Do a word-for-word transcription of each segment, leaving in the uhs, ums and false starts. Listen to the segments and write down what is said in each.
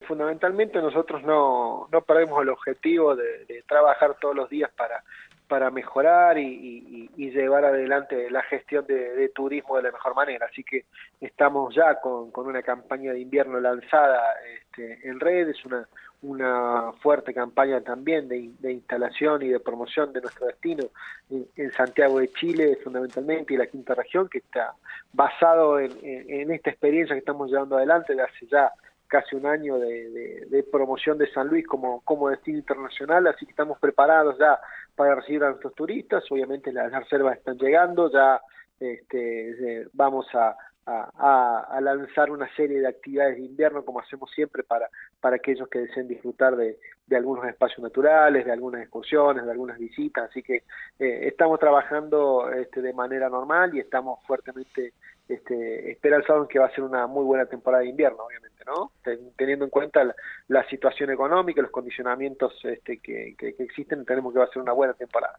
fundamentalmente nosotros no, no perdemos el objetivo de, de trabajar todos los días para, para mejorar y, y, y llevar adelante la gestión de, de turismo de la mejor manera. Así que estamos ya con, con una campaña de invierno lanzada este, en redes, una, una fuerte campaña también de, de instalación y de promoción de nuestro destino en, en Santiago de Chile fundamentalmente y la quinta región, que está basado en, en, en esta experiencia que estamos llevando adelante de hace ya casi un año de, de, de promoción de San Luis como, como destino internacional, así que estamos preparados ya para recibir a nuestros turistas. Obviamente las, las reservas están llegando, ya este, eh, vamos a, a, a lanzar una serie de actividades de invierno como hacemos siempre para, para aquellos que deseen disfrutar de, de algunos espacios naturales, de algunas excursiones, de algunas visitas, así que eh, estamos trabajando este, de manera normal y estamos fuertemente este, esperanzados en que va a ser una muy buena temporada de invierno, obviamente, ¿no? Ten, teniendo en cuenta la, la situación económica, los condicionamientos este, que, que, que existen, tenemos que va a ser una buena temporada.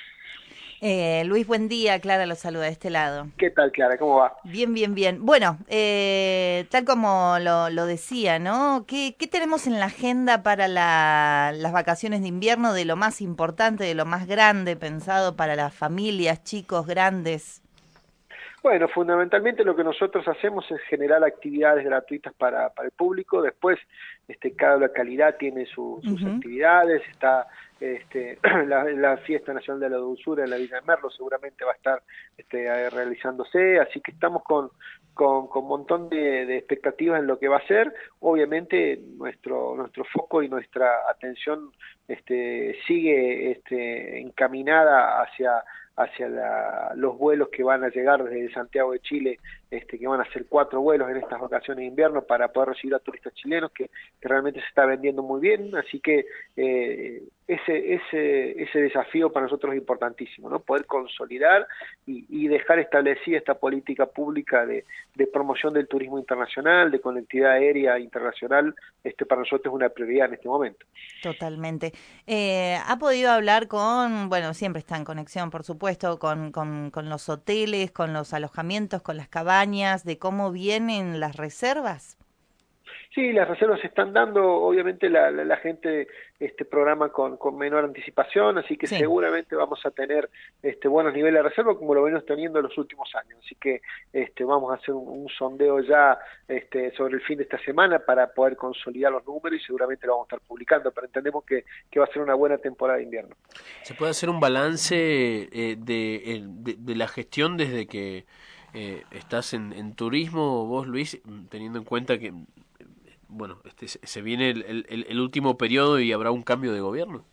Eh, Luis, buen día. Clara lo saluda de este lado. ¿Qué tal, Clara? ¿Cómo va? Bien, bien, bien. Bueno, eh, tal como lo, lo decía, ¿no? ¿Qué, qué tenemos en la agenda para la, las vacaciones de invierno de lo más importante, de lo más grande, pensado para las familias, chicos, grandes? Bueno, fundamentalmente lo que nosotros hacemos es generar actividades gratuitas para, para el público. Después, este, cada localidad tiene su, sus Ujú. actividades. Está este, la, la Fiesta Nacional de la Dulzura en la Villa de Merlo, seguramente va a estar este, realizándose. Así que estamos con con con un montón de, de expectativas en lo que va a ser. Obviamente nuestro nuestro foco y nuestra atención este, sigue este, encaminada hacia hacia la, los vuelos que van a llegar desde Santiago de Chile, este, que van a ser cuatro vuelos en estas vacaciones de invierno para poder recibir a turistas chilenos, que, que realmente se está vendiendo muy bien, así que eh, ese, ese, ese desafío para nosotros es importantísimo, ¿no? Poder consolidar y, y dejar establecida esta política pública de, de promoción del turismo internacional, de conectividad aérea internacional, este, para nosotros es una prioridad en este momento. Totalmente. Eh, ¿ha podido hablar con, bueno, siempre está en conexión, por supuesto, con, con, con los hoteles, con los alojamientos, con las cabañas, de cómo vienen las reservas? Sí, las reservas se están dando, obviamente la, la, la gente este programa con, con menor anticipación, así que Sí. seguramente vamos a tener este buenos niveles de reserva como lo venimos teniendo en los últimos años, así que este vamos a hacer un, un sondeo ya este sobre el fin de esta semana para poder consolidar los números y seguramente lo vamos a estar publicando, pero entendemos que, que va a ser una buena temporada de invierno. ¿Se puede hacer un balance eh, de, el- de, de la gestión desde que eh, estás en, en turismo, vos Luis, teniendo en cuenta que bueno, este, se se viene el, el, el último periodo y habrá un cambio de gobierno?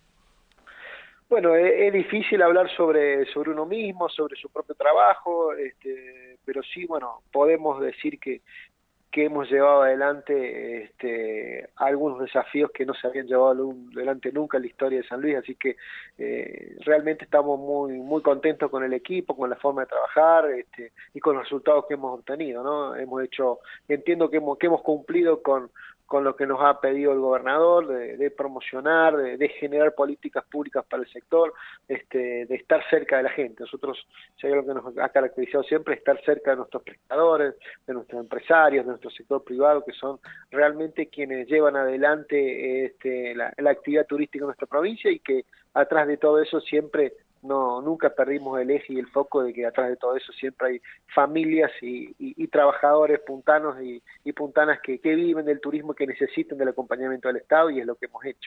Bueno, es, es difícil hablar sobre, sobre uno mismo, sobre su propio trabajo, este, pero sí, bueno, podemos decir que, que hemos llevado adelante este, algunos desafíos que no se habían llevado adelante nunca en la historia de San Luis, así que eh, realmente estamos muy muy contentos con el equipo, con la forma de trabajar este, y con los resultados que hemos obtenido, ¿no? Hemos hecho, entiendo que hemos, que hemos cumplido con con lo que nos ha pedido el gobernador, de, de promocionar, de, de generar políticas públicas para el sector, este, de estar cerca de la gente. Nosotros, si hay algo que nos ha caracterizado siempre, es estar cerca de nuestros prestadores, de nuestros empresarios, de nuestro sector privado, que son realmente quienes llevan adelante este, la, la actividad turística en nuestra provincia y que atrás de todo eso siempre no nunca perdimos el eje y el foco de que atrás de todo eso siempre hay familias y, y, y trabajadores puntanos y, y puntanas que, que viven del turismo, que necesitan del acompañamiento del Estado y es lo que hemos hecho.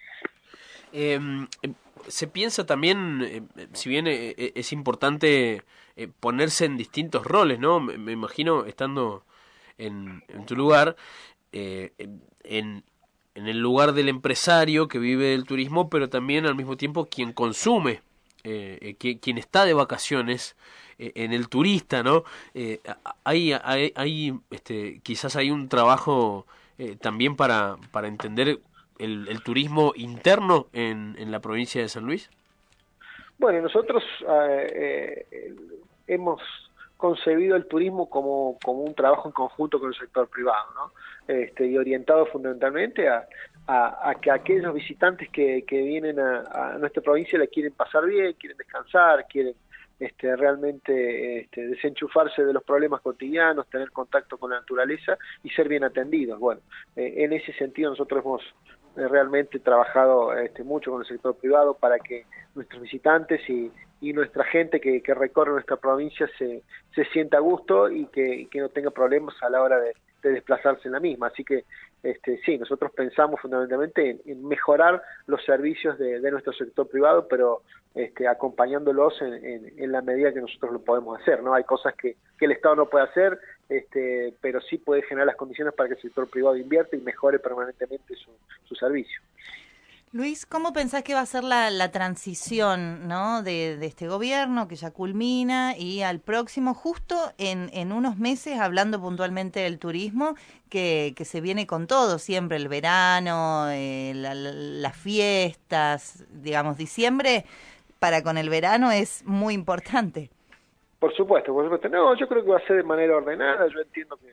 Eh, se piensa también, eh, si bien eh, es importante eh, ponerse en distintos roles, ¿no? Me, me imagino estando en, en tu lugar, eh, en, en el lugar del empresario que vive del turismo, pero también al mismo tiempo quien consume, eh, eh, que, quien está de vacaciones, eh, en el turista, ¿no? Eh, hay, hay, hay este, quizás hay un trabajo eh, también para, para entender el, el turismo interno en, en la provincia de San Luis. Bueno, nosotros eh, eh, hemos concebido el turismo como, como un trabajo en conjunto con el sector privado, ¿no? Este, y orientado fundamentalmente a, a, a que aquellos visitantes que, que vienen a, a nuestra provincia la quieren pasar bien, quieren descansar, quieren este, realmente este, desenchufarse de los problemas cotidianos, tener contacto con la naturaleza y ser bien atendidos. Bueno, eh, en ese sentido nosotros hemos eh, realmente trabajado este, mucho con el sector privado para que nuestros visitantes y, y nuestra gente que, que recorre nuestra provincia se, se sienta a gusto y que, y que no tenga problemas a la hora de, de desplazarse en la misma. Así que este, sí, nosotros pensamos fundamentalmente en, en mejorar los servicios de, de nuestro sector privado, pero este, acompañándolos en, en, en la medida que nosotros lo podemos hacer, ¿no? Hay cosas que, que el Estado no puede hacer, este, pero sí puede generar las condiciones para que el sector privado invierta y mejore permanentemente su, su servicio. Luis, ¿cómo pensás que va a ser la, la transición, ¿no? de, de este gobierno que ya culmina y al próximo, justo en, en unos meses, hablando puntualmente del turismo, que, que se viene con todo siempre, el verano, eh, la, la, las fiestas, digamos, diciembre para con el verano es muy importante? Por supuesto, por supuesto. No, yo creo que va a ser de manera ordenada. Yo entiendo que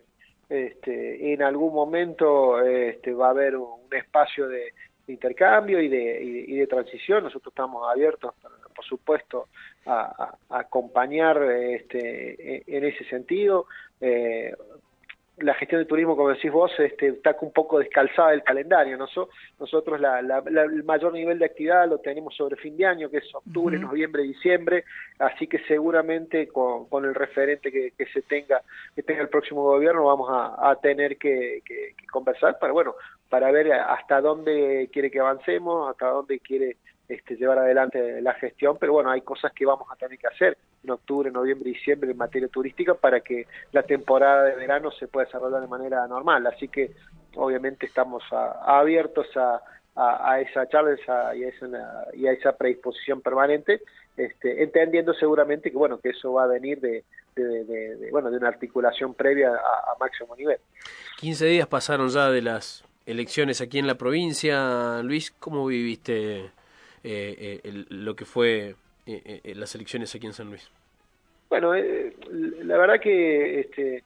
este, en algún momento este, va a haber un, un espacio de de intercambio y de, y de, y de transición. Nosotros estamos abiertos, por supuesto, a, a acompañar este, en ese sentido. Eh, la gestión de turismo, como decís vos, este, está un poco descalzada del calendario. Nosotros, nosotros la, la, la, el mayor nivel de actividad lo tenemos sobre fin de año, que es octubre, uh-huh. noviembre, diciembre, así que seguramente con, con el referente que, que se tenga, que tenga el próximo gobierno, vamos a, a tener que, que, que conversar para, bueno, para ver hasta dónde quiere que avancemos, hasta dónde quiere este, llevar adelante la gestión, pero bueno, hay cosas que vamos a tener que hacer en octubre, noviembre y diciembre en materia turística para que la temporada de verano se pueda desarrollar de manera normal, así que obviamente estamos a, a abiertos a, a, a esa charla esa, y, a esa, y a esa predisposición permanente, este, entendiendo seguramente que bueno que eso va a venir de, de, de, de bueno de una articulación previa a, a máximo nivel. quince días pasaron ya de las elecciones aquí en la provincia. Luis, ¿cómo viviste eh, eh, el, lo que fue eh, eh, las elecciones aquí en San Luis? Bueno, eh, la verdad que este,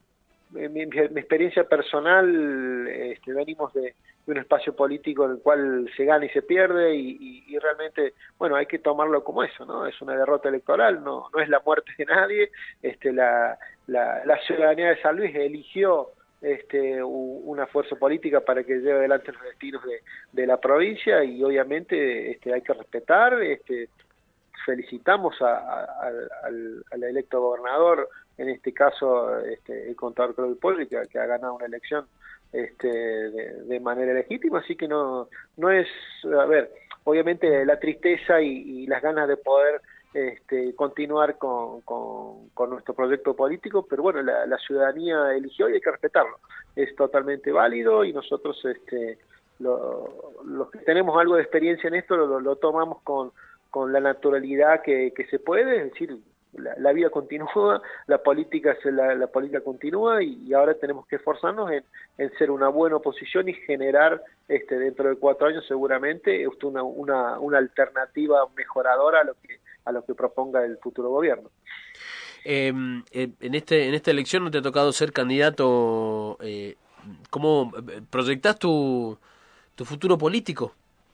mi, mi, mi experiencia personal, este, venimos de, de un espacio político en el cual se gana y se pierde y, y, y realmente, bueno, hay que tomarlo como eso, ¿no? Es una derrota electoral, no, no es la muerte de nadie. Este, la, la, la ciudadanía de San Luis eligió Este, una fuerza política para que lleve adelante los destinos de, de la provincia y obviamente este, hay que respetar. Este, felicitamos a, a, al, al electo gobernador, en este caso este, el contador Claudio Poggi, que, que ha ganado una elección este, de, de manera legítima, así que no, no es, a ver, obviamente la tristeza y, y las ganas de poder Este, continuar con, con, con nuestro proyecto político, pero bueno, la, la ciudadanía eligió y hay que respetarlo. Es totalmente válido y nosotros, este, lo, los que tenemos algo de experiencia en esto, lo, lo tomamos con, con la naturalidad que, que se puede, es decir, la, la vida continúa, la política se, la, la política continúa y, y ahora tenemos que esforzarnos en, en ser una buena oposición y generar este, dentro de cuatro años seguramente una, una, una alternativa mejoradora a lo que a lo que proponga el futuro gobierno. Eh, eh, en este en esta elección no te ha tocado ser candidato. Eh, ¿Cómo proyectás tu, tu futuro político?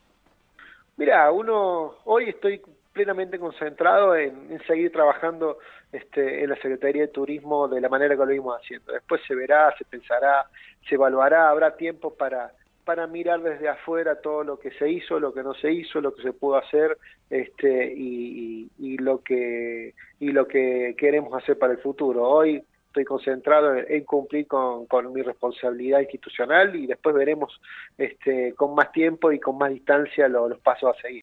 Mira, uno hoy estoy plenamente concentrado en, en seguir trabajando este, en la Secretaría de Turismo de la manera que lo vimos haciendo. Después se verá, se pensará, se evaluará, habrá tiempo para para mirar desde afuera todo lo que se hizo, lo que no se hizo, lo que se pudo hacer, este, y, y, y lo que y lo que queremos hacer para el futuro. Hoy estoy concentrado en, en cumplir con, con mi responsabilidad institucional y después veremos este, con más tiempo y con más distancia lo, los pasos a seguir.